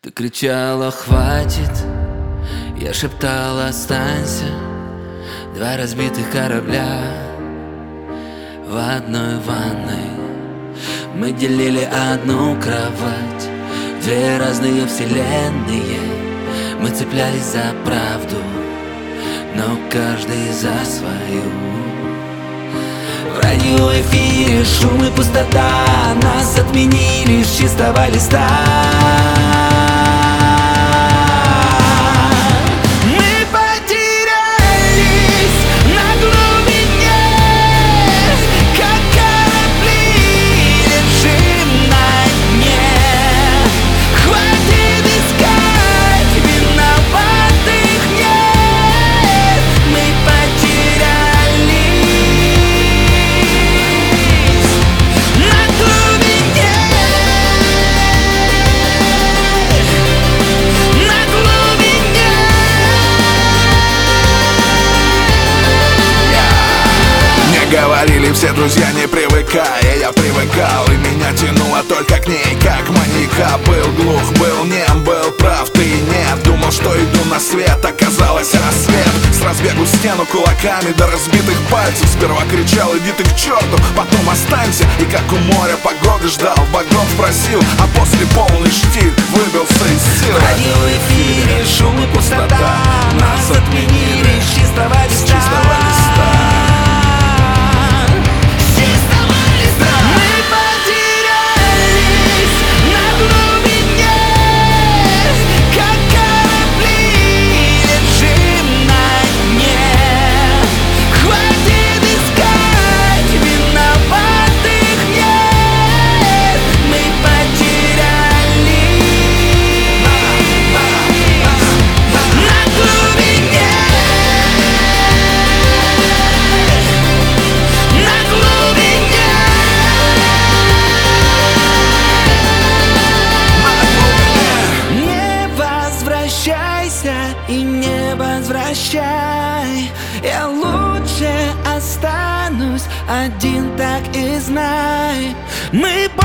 Ты кричала «хватит», я шептал «останься». Два разбитых корабля в одной ванной. Мы делили одну кровать, две разные вселенные. Мы цеплялись за правду, но каждый за свою. В радиоэфире шум и пустота, нас отменили с чистого листа. Говорили все друзья, не привыкай, я привыкал, и меня тянуло только к ней, как маньяка. Был глух, был нем, был прав, ты нет. Думал, что иду на свет, оказалось рассвет. С разбегу стену кулаками до разбитых пальцев. Сперва кричал иди ты к черту, потом останься. И как у моря погоды ждал, богов просил, а после полный штиль выбился из сил. В радиоэфире шум и пустота, нас отменили с чистого листа. И не возвращай, я лучше останусь один, так и знай. Мы